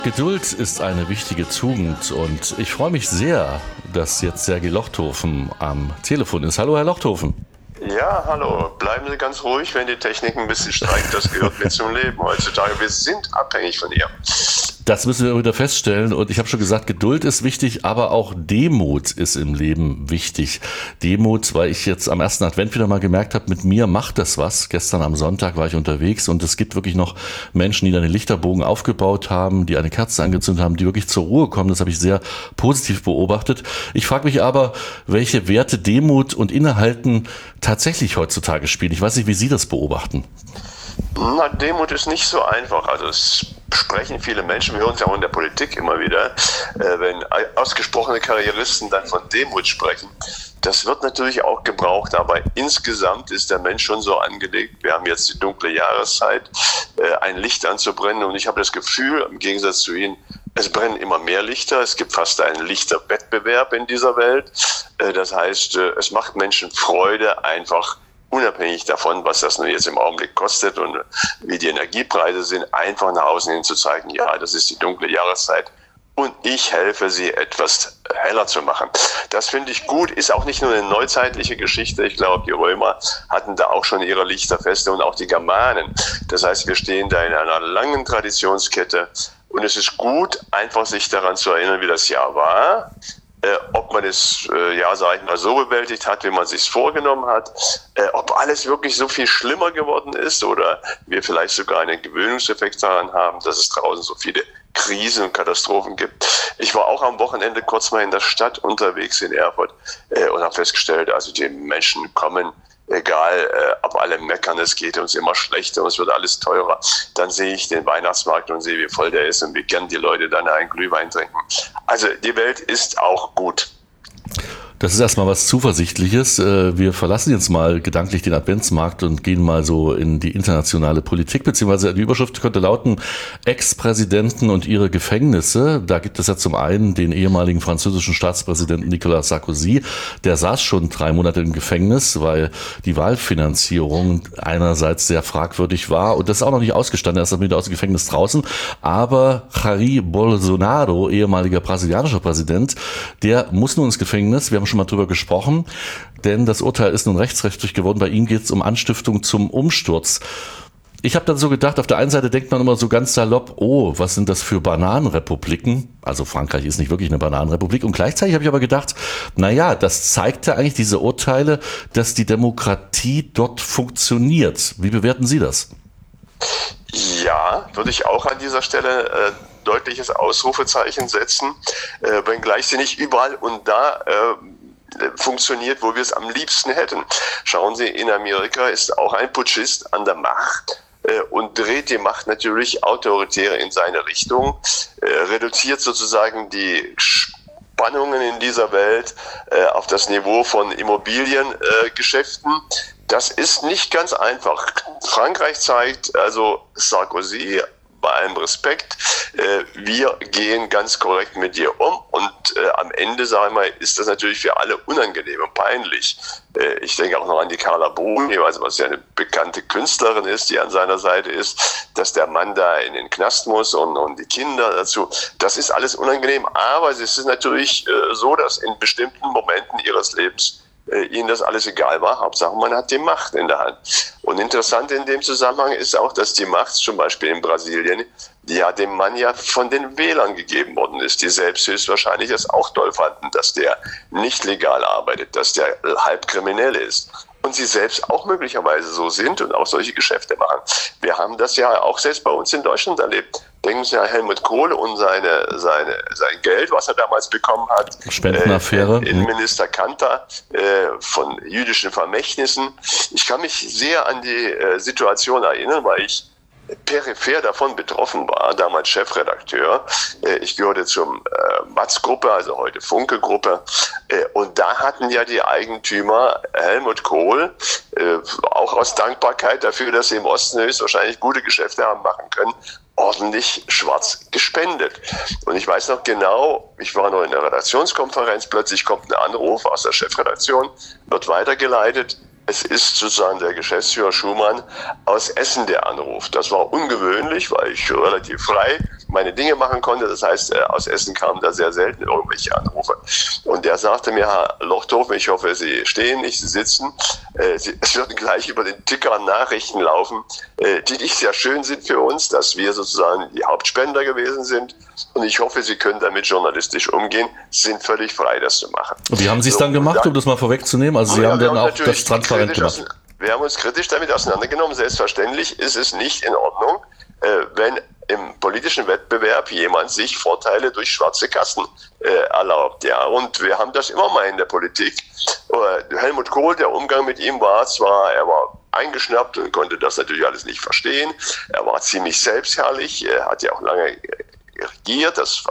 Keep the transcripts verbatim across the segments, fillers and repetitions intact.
Geduld ist eine wichtige Tugend und ich freue mich sehr, dass jetzt Sergej Lochthofen am Telefon ist. Hallo, Herr Lochthofen. Ja, hallo. Bleiben Sie ganz ruhig, wenn die Technik ein bisschen streikt. Das gehört mit zum Leben heutzutage. Wir sind abhängig von ihr. Das müssen wir wieder feststellen. Und ich habe schon gesagt, Geduld ist wichtig, aber auch Demut ist im Leben wichtig. Demut, weil ich jetzt am ersten Advent wieder mal gemerkt habe, mit mir macht das was. Gestern am Sonntag war ich unterwegs und es gibt wirklich noch Menschen, die dann den Lichterbogen aufgebaut haben, die eine Kerze angezündet haben, die wirklich zur Ruhe kommen. Das habe ich sehr positiv beobachtet. Ich frage mich aber, welche Werte Demut und Innehalten tatsächlich heutzutage spielen. Ich weiß nicht, wie Sie das beobachten. Na, Demut ist nicht so einfach. Also es sprechen viele Menschen, wir hören es ja auch in der Politik immer wieder, äh, wenn ausgesprochene Karrieristen dann von Demut sprechen. Das wird natürlich auch gebraucht, aber insgesamt ist der Mensch schon so angelegt. Wir haben jetzt die dunkle Jahreszeit, äh, ein Licht anzubrennen und ich habe das Gefühl, im Gegensatz zu Ihnen, es brennen immer mehr Lichter. Es gibt fast einen Lichterwettbewerb in dieser Welt. Äh, das heißt, äh, es macht Menschen Freude, einfach unabhängig davon, was das nun jetzt im Augenblick kostet und wie die Energiepreise sind, einfach nach außen hin zu zeigen, ja, das ist die dunkle Jahreszeit und ich helfe sie, etwas heller zu machen. Das finde ich gut, ist auch nicht nur eine neuzeitliche Geschichte. Ich glaube, die Römer hatten da auch schon ihre Lichterfeste und auch die Germanen. Das heißt, wir stehen da in einer langen Traditionskette und es ist gut, einfach sich daran zu erinnern, wie das Jahr war. Äh, ob man es, äh, ja, sag ich mal, so bewältigt hat, wie man es sich vorgenommen hat, äh, ob alles wirklich so viel schlimmer geworden ist oder wir vielleicht sogar einen Gewöhnungseffekt daran haben, dass es draußen so viele Krisen und Katastrophen gibt. Ich war auch am Wochenende kurz mal in der Stadt unterwegs in Erfurt äh, und habe festgestellt, also die Menschen kommen, egal, äh, ob alle meckern, es geht uns immer schlechter und es wird alles teurer. Dann sehe ich den Weihnachtsmarkt und sehe, wie voll der ist und wie gern die Leute dann einen Glühwein trinken. Also die Welt ist auch gut. Das ist erstmal was Zuversichtliches. Wir verlassen jetzt mal gedanklich den Adventsmarkt und gehen mal so in die internationale Politik, beziehungsweise die Überschrift könnte lauten Ex-Präsidenten und ihre Gefängnisse. Da gibt es ja zum einen den ehemaligen französischen Staatspräsidenten Nicolas Sarkozy. Der saß schon drei Monate im Gefängnis, weil die Wahlfinanzierung einerseits sehr fragwürdig war und das ist auch noch nicht ausgestanden. Er ist dann wieder aus dem Gefängnis draußen. Aber Jair Bolsonaro, ehemaliger brasilianischer Präsident, der muss nun ins Gefängnis. Wir haben schon mal drüber gesprochen, denn das Urteil ist nun rechtsrechtlich geworden. Bei ihm geht es um Anstiftung zum Umsturz. Ich habe dann so gedacht, auf der einen Seite denkt man immer so ganz salopp, oh, was sind das für Bananenrepubliken? Also Frankreich ist nicht wirklich eine Bananenrepublik. Und gleichzeitig habe ich aber gedacht, naja, das zeigt ja eigentlich diese Urteile, dass die Demokratie dort funktioniert. Wie bewerten Sie das? Ja, würde ich auch an dieser Stelle äh, deutliches Ausrufezeichen setzen, äh, wenngleich sie nicht überall und da äh, funktioniert, wo wir es am liebsten hätten. Schauen Sie, in Amerika ist auch ein Putschist an der Macht äh, und dreht die Macht natürlich autoritär in seine Richtung, äh, reduziert sozusagen die Spannungen in dieser Welt äh, auf das Niveau von Immobiliengeschäften. Äh, das ist nicht ganz einfach. Frankreich zeigt, also Sarkozy, bei allem Respekt, äh, wir gehen ganz korrekt mit dir um und äh, am Ende, sagen wir, ist das natürlich für alle unangenehm und peinlich. Äh, ich denke auch noch an die Carla Bruni, was ja eine bekannte Künstlerin ist, die an seiner Seite ist, dass der Mann da in den Knast muss und, und die Kinder dazu. Das ist alles unangenehm, aber es ist natürlich äh, so, dass in bestimmten Momenten ihres Lebens ihnen das alles egal war. Hauptsache, man hat die Macht in der Hand. Und interessant in dem Zusammenhang ist auch, dass die Macht zum Beispiel in Brasilien ja dem Mann ja von den Wählern gegeben worden ist, die selbst höchstwahrscheinlich es auch toll fanden, dass der nicht legal arbeitet, dass der halb kriminell ist. Und sie selbst auch möglicherweise so sind und auch solche Geschäfte machen. Wir haben das ja auch selbst bei uns in Deutschland erlebt. Denken Sie an Helmut Kohl und seine, seine, sein Geld, was er damals bekommen hat. Spendenaffäre. Äh, Innenminister Kanter äh, von jüdischen Vermächtnissen. Ich kann mich sehr an die äh, Situation erinnern, weil ich peripher davon betroffen war, damals Chefredakteur. Ich gehörte zum Matz-Gruppe, also heute Funke-Gruppe. Und da hatten ja die Eigentümer Helmut Kohl, auch aus Dankbarkeit dafür, dass sie im Osten höchstwahrscheinlich gute Geschäfte haben machen können, ordentlich schwarz gespendet. Und ich weiß noch genau, ich war noch in der Redaktionskonferenz, plötzlich kommt ein Anruf aus der Chefredaktion, wird weitergeleitet. Es ist sozusagen der Geschäftsführer Schumann aus Essen, der anruft. Das war ungewöhnlich, weil ich relativ frei meine Dinge machen konnte. Das heißt, aus Essen kamen da sehr selten irgendwelche Anrufe. Und der sagte mir, Herr Lochthofen, ich hoffe, Sie stehen nicht, Sie sitzen. Es werden gleich über den Ticker Nachrichten laufen, die nicht sehr schön sind für uns, dass wir sozusagen die Hauptspender gewesen sind. Und ich hoffe, Sie können damit journalistisch umgehen. Sie sind völlig frei, das zu machen. Und wie haben Sie es dann gemacht, um das mal vorwegzunehmen? Also Sie ja, haben dann auch das transparent gemacht. Wir haben uns kritisch damit auseinandergenommen. Selbstverständlich ist es nicht in Ordnung, wenn im politischen Wettbewerb jemand sich Vorteile durch schwarze Kassen äh, erlaubt. Ja. Und wir haben das immer mal in der Politik. Äh, Helmut Kohl, der Umgang mit ihm war zwar, er war eingeschnappt und konnte das natürlich alles nicht verstehen. Er war ziemlich selbstherrlich, er hat ja auch lange regiert. Das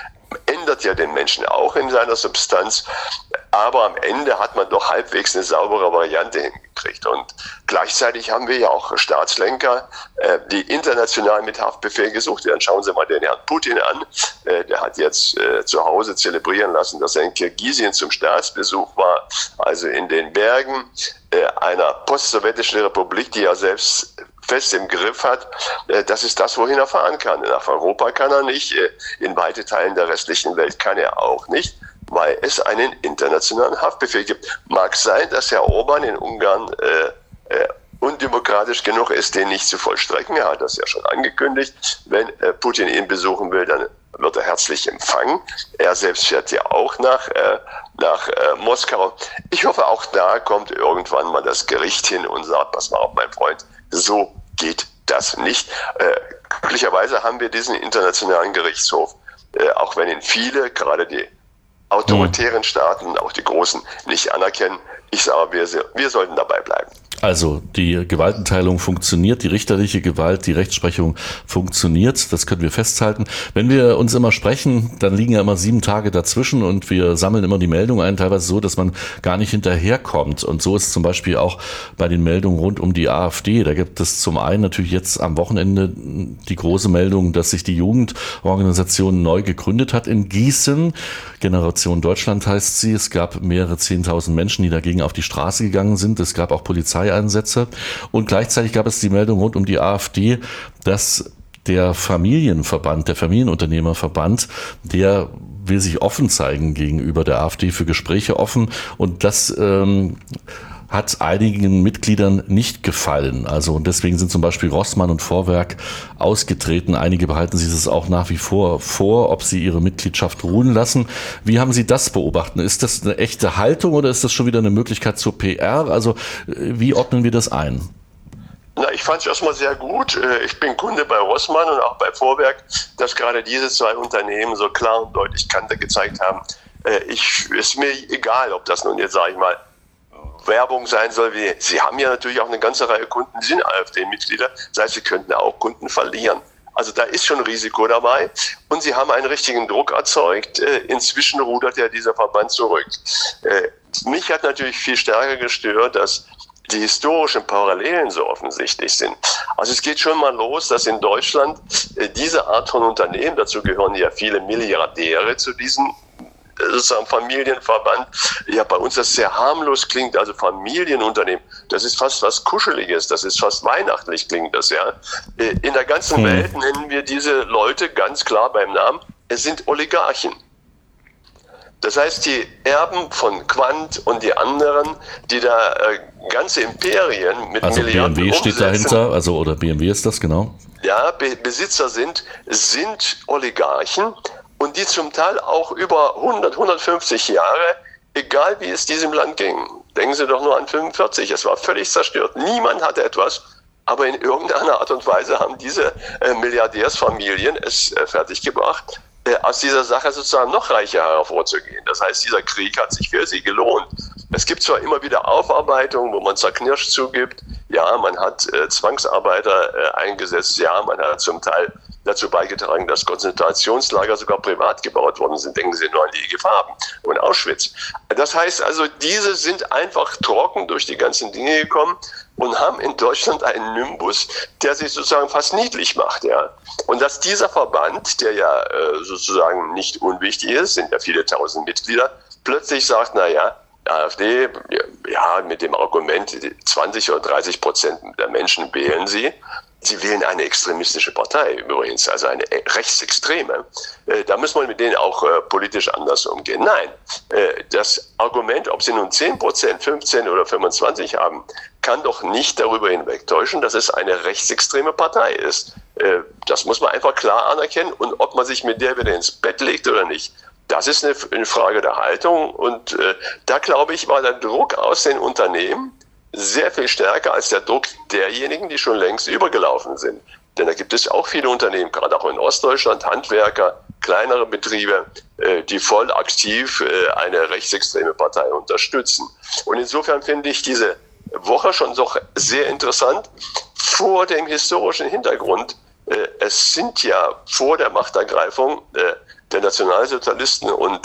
ändert ja den Menschen auch in seiner Substanz. Aber am Ende hat man doch halbwegs eine saubere Variante hingekriegt. Und gleichzeitig haben wir ja auch Staatslenker, äh, die international mit Haftbefehl gesucht werden. Schauen Sie mal den Herrn Putin an. Äh, der hat jetzt äh, zu Hause zelebrieren lassen, dass er in Kirgisien zum Staatsbesuch war, also in den Bergen äh, einer postsowjetischen Republik, die er selbst fest im Griff hat. Das ist das, wohin er fahren kann. Nach Europa kann er nicht, in weite Teilen der restlichen Welt kann er auch nicht, weil es einen internationalen Haftbefehl gibt. Mag sein, dass Herr Orban in Ungarn äh, äh, undemokratisch genug ist, den nicht zu vollstrecken. Er hat das ja schon angekündigt. Wenn äh, Putin ihn besuchen will, dann wird er herzlich empfangen. Er selbst fährt ja auch nach, äh, nach äh, Moskau. Ich hoffe, auch da kommt irgendwann mal das Gericht hin und sagt, pass mal auf, mein Freund, so geht das nicht. Äh, glücklicherweise haben wir diesen internationalen Gerichtshof, äh, auch wenn ihn viele, gerade die autoritären Staaten, auch die großen, nicht anerkennen. Ich sage, wir, wir sollten dabei bleiben. Also die Gewaltenteilung funktioniert, die richterliche Gewalt, die Rechtsprechung funktioniert, das können wir festhalten. Wenn wir uns immer sprechen, dann liegen ja immer sieben Tage dazwischen und wir sammeln immer die Meldungen ein, teilweise so, dass man gar nicht hinterherkommt. Und so ist es zum Beispiel auch bei den Meldungen rund um die AfD. Da gibt es zum einen natürlich jetzt am Wochenende die große Meldung, dass sich die Jugendorganisation neu gegründet hat in Gießen. Generation Deutschland heißt sie. Es gab mehrere zehntausend Menschen, die dagegen auf die Straße gegangen sind. Es gab auch Polizeieinsätze. Und gleichzeitig gab es die Meldung rund um die AfD, dass der Familienverband, der Familienunternehmerverband, der will sich offen zeigen gegenüber der AfD, für Gespräche offen. Und das ähm, hat einigen Mitgliedern nicht gefallen. Also und deswegen sind zum Beispiel Rossmann und Vorwerk ausgetreten. Einige behalten sich das auch nach wie vor vor, ob sie ihre Mitgliedschaft ruhen lassen. Wie haben Sie das beobachten? Ist das eine echte Haltung oder ist das schon wieder eine Möglichkeit zur P R? Also wie ordnen wir das ein? Na, ich fand es erstmal sehr gut. Ich bin Kunde bei Rossmann und auch bei Vorwerk, dass gerade diese zwei Unternehmen so klar und deutlich Kante gezeigt haben. Ich, ist mir egal, ob das nun jetzt, sage ich mal, Werbung sein soll, wie Sie haben ja natürlich auch eine ganze Reihe Kunden, die sind AfD-Mitglieder, das heißt, Sie könnten auch Kunden verlieren. Also da ist schon Risiko dabei und Sie haben einen richtigen Druck erzeugt. Inzwischen rudert ja dieser Verband zurück. Mich hat natürlich viel stärker gestört, dass die historischen Parallelen so offensichtlich sind. Also es geht schon mal los, dass in Deutschland diese Art von Unternehmen, dazu gehören ja viele Milliardäre zu diesem sozusagen Familienverband, ja bei uns das sehr harmlos klingt, also Familienunternehmen, das ist fast was Kuscheliges, das ist fast weihnachtlich klingt das, ja. In der ganzen hm. Welt nennen wir diese Leute ganz klar beim Namen, es sind Oligarchen. Das heißt, die Erben von Quandt und die anderen, die da äh, ganze Imperien mit also Milliarden B M W steht dahinter, also oder B M W ist das, genau. Ja, Be- Besitzer sind, sind Oligarchen. Und die zum Teil auch über hundert, hundertfünfzig Jahre, egal wie es diesem Land ging. Denken Sie doch nur an fünfundvierzig, es war völlig zerstört. Niemand hatte etwas, aber in irgendeiner Art und Weise haben diese äh, Milliardärsfamilien es äh, fertiggebracht, äh, aus dieser Sache sozusagen noch reicher hervorzugehen. Das heißt, dieser Krieg hat sich für sie gelohnt. Es gibt zwar immer wieder Aufarbeitungen, wo man zerknirscht zugibt, ja, man hat äh, Zwangsarbeiter äh, eingesetzt, ja, man hat zum Teil dazu beigetragen, dass Konzentrationslager sogar privat gebaut worden sind. Denken Sie nur an die I G Farben und Auschwitz. Das heißt also, diese sind einfach trocken durch die ganzen Dinge gekommen und haben in Deutschland einen Nimbus, der sich sozusagen fast niedlich macht. Ja. Und dass dieser Verband, der ja äh, sozusagen nicht unwichtig ist, sind ja viele tausend Mitglieder, plötzlich sagt, na ja, AfD, ja, mit dem Argument, zwanzig oder dreißig Prozent der Menschen wählen sie. Sie wählen eine extremistische Partei übrigens, also eine rechtsextreme. Da muss man mit denen auch politisch anders umgehen. Nein, das Argument, ob sie nun zehn Prozent, fünfzehn oder fünfundzwanzig haben, kann doch nicht darüber hinwegtäuschen, dass es eine rechtsextreme Partei ist. Das muss man einfach klar anerkennen. Und ob man sich mit der wieder ins Bett legt oder nicht, das ist eine Frage der Haltung. Und da, glaube ich, war der Druck aus den Unternehmen sehr viel stärker als der Druck derjenigen, die schon längst übergelaufen sind. Denn da gibt es auch viele Unternehmen, gerade auch in Ostdeutschland, Handwerker, kleinere Betriebe, die voll aktiv eine rechtsextreme Partei unterstützen. Und insofern finde ich diese Woche schon doch sehr interessant vor dem historischen Hintergrund. Es sind ja vor der Machtergreifung der Nationalsozialisten und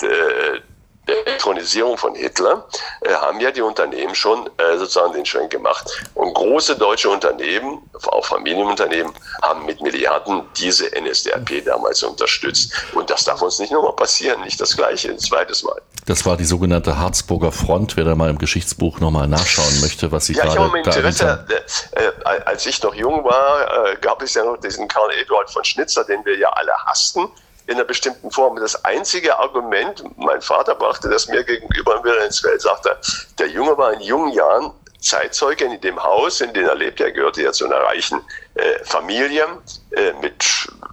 der Elektronisierung von Hitler äh, haben ja die Unternehmen schon äh, sozusagen den Schwenk gemacht. Und große deutsche Unternehmen, auch Familienunternehmen, haben mit Milliarden diese N S D A P damals unterstützt. Und das darf uns nicht nochmal passieren, nicht das Gleiche, ein zweites Mal. Das war die sogenannte Harzburger Front, wer da mal im Geschichtsbuch nochmal nachschauen möchte, was Sie ja, gerade... Ja, ich habe mal Interesse, äh, äh, als ich noch jung war, äh, gab es ja noch diesen Karl Eduard von Schnitzer, den wir ja alle hassten, in einer bestimmten Form. Das einzige Argument, mein Vater brachte das mir gegenüber wieder ins Feld, sagte, der Junge war in jungen Jahren Zeitzeuge in dem Haus, in dem er lebte. Er gehörte ja zu einer reichen äh, Familie äh, mit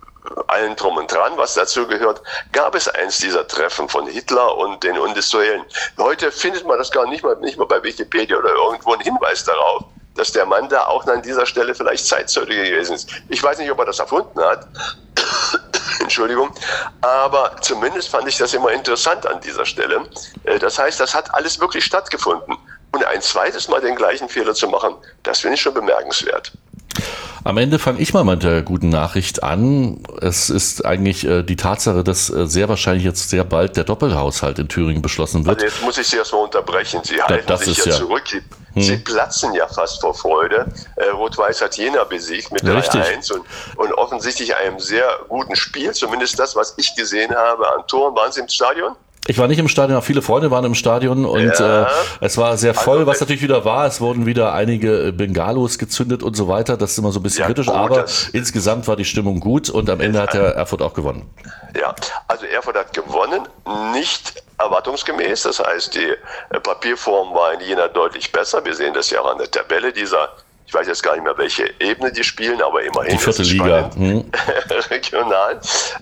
allen drum und dran, was dazu gehört. Gab es eins dieser Treffen von Hitler und den Industriellen. Heute findet man das gar nicht mal, nicht mal bei Wikipedia oder irgendwo einen Hinweis darauf, dass der Mann da auch an dieser Stelle vielleicht Zeitzeuge gewesen ist. Ich weiß nicht, ob er das erfunden hat. Entschuldigung, aber zumindest fand ich das immer interessant an dieser Stelle. Das heißt, das hat alles wirklich stattgefunden. Und ein zweites Mal den gleichen Fehler zu machen, das finde ich schon bemerkenswert. Am Ende fange ich mal mit der guten Nachricht an. Es ist eigentlich äh, die Tatsache, dass äh, sehr wahrscheinlich jetzt sehr bald der Doppelhaushalt in Thüringen beschlossen wird. Also jetzt muss ich Sie erstmal unterbrechen. Sie halten das sich ist ja, ja zurück. Sie, hm. Sie platzen ja fast vor Freude. Äh, Rot-Weiß hat Jena besiegt mit drei eins und, und offensichtlich einem sehr guten Spiel. Zumindest das, was ich gesehen habe an Toren. Waren Sie im Stadion? Ich war nicht im Stadion, aber viele Freunde waren im Stadion und ja. äh, es war sehr voll, also, was natürlich wieder war. Es wurden wieder einige Bengalos gezündet und so weiter. Das ist immer so ein bisschen ja, kritisch, gut, aber insgesamt war die Stimmung gut und am Ende ja. hat der Erfurt auch gewonnen. Ja, also Erfurt hat gewonnen, nicht erwartungsgemäß. Das heißt, die Papierform war in Jena deutlich besser. Wir sehen das ja auch an der Tabelle dieser. Ich weiß jetzt gar nicht mehr, welche Ebene die spielen, aber immerhin. Die vierte Liga. Hm. Regional.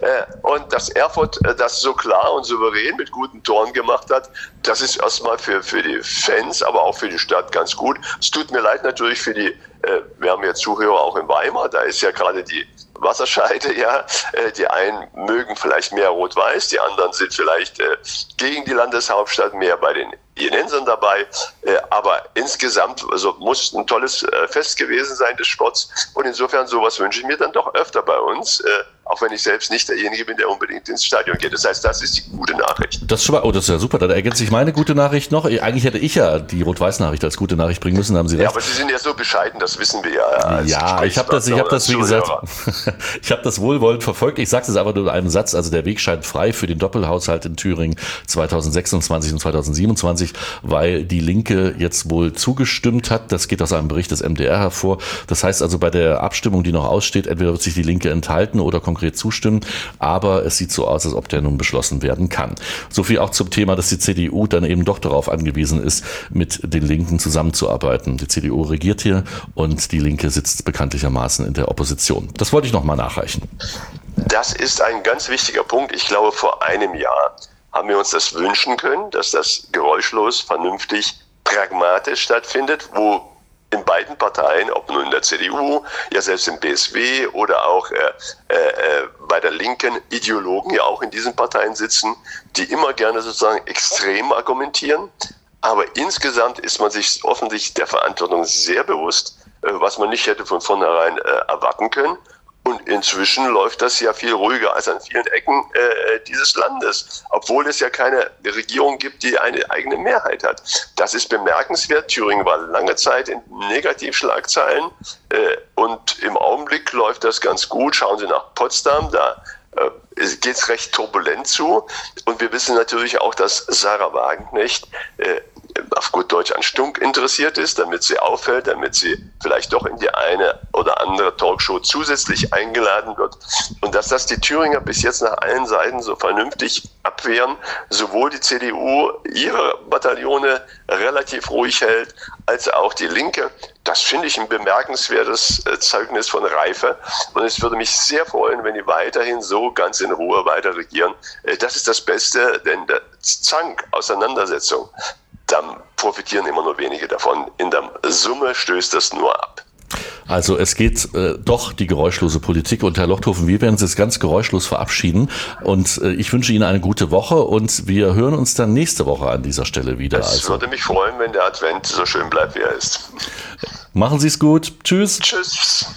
Und dass Erfurt das so klar und souverän mit guten Toren gemacht hat, das ist erstmal für, für die Fans, aber auch für die Stadt ganz gut. Es tut mir leid natürlich für die, wir haben ja Zuhörer auch in Weimar, da ist ja gerade die Wasserscheide, ja. Die einen mögen vielleicht mehr Rot-Weiß, die anderen sind vielleicht gegen die Landeshauptstadt mehr bei den Jenensern dabei, aber insgesamt also muss ein tolles Fest gewesen sein des Sports und insofern sowas wünsche ich mir dann doch öfter bei uns, auch wenn ich selbst nicht derjenige bin, der unbedingt ins Stadion geht. Das heißt, das ist die gute Nachricht. Das ist schon mal, oh, das ist ja super, dann ergänzt sich meine gute Nachricht noch. Eigentlich hätte ich ja die Rot-Weiß-Nachricht als gute Nachricht bringen müssen, haben Sie recht. Ja, aber Sie sind ja so bescheiden, das wissen wir ja. Ja, ich habe das, ich habe das, wie gesagt, ich habe das wohlwollend verfolgt. Ich sage es aber nur in einem Satz, also der Weg scheint frei für den Doppelhaushalt in Thüringen zweitausendsechsundzwanzig und zweitausendsiebenundzwanzig, weil die Linke jetzt wohl zugestimmt hat. Das geht aus einem Bericht des M D R hervor. Das heißt also, bei der Abstimmung, die noch aussteht, entweder wird sich die Linke enthalten oder konkret zustimmen, aber es sieht so aus, als ob der nun beschlossen werden kann. So viel auch zum Thema, dass die C D U dann eben doch darauf angewiesen ist, mit den Linken zusammenzuarbeiten. Die C D U regiert hier und die Linke sitzt bekanntlichermaßen in der Opposition. Das wollte ich noch mal nachreichen. Das ist ein ganz wichtiger Punkt. Ich glaube, vor einem Jahr haben wir uns das wünschen können, dass das geräuschlos, vernünftig, pragmatisch stattfindet, wo in beiden Parteien, ob nun in der C D U, ja selbst im B S W oder auch äh, äh, bei der Linken Ideologen ja auch in diesen Parteien sitzen, die immer gerne sozusagen extrem argumentieren. Aber insgesamt ist man sich offensichtlich der Verantwortung sehr bewusst, äh, was man nicht hätte von vornherein äh, erwarten können. Und inzwischen läuft das ja viel ruhiger als an vielen Ecken äh, dieses Landes, obwohl es ja keine Regierung gibt, die eine eigene Mehrheit hat. Das ist bemerkenswert. Thüringen war lange Zeit in Negativschlagzeilen äh, und im Augenblick läuft das ganz gut. Schauen Sie nach Potsdam, da äh, geht es recht turbulent zu. Und wir wissen natürlich auch, dass Sarah Wagenknecht äh, auf gut Deutsch an Stunk interessiert ist, damit sie auffällt, damit sie vielleicht doch in die eine oder andere Talkshow zusätzlich eingeladen wird. Und dass das die Thüringer bis jetzt nach allen Seiten so vernünftig abwehren, sowohl die C D U ihre Bataillone relativ ruhig hält, als auch die Linke. Das finde ich ein bemerkenswertes Zeugnis von Reife. Und es würde mich sehr freuen, wenn die weiterhin so ganz in Ruhe weiter regieren. Das ist das Beste, denn der Zank, Auseinandersetzung, dann profitieren immer nur wenige davon. In der Summe stößt das nur ab. Also es geht äh, doch die geräuschlose Politik. Und Herr Lochthofen, wir werden uns jetzt ganz geräuschlos verabschieden. Und äh, ich wünsche Ihnen eine gute Woche und wir hören uns dann nächste Woche an dieser Stelle wieder. Es also. würde mich freuen, wenn der Advent so schön bleibt, wie er ist. Machen Sie es gut. Tschüss. Tschüss.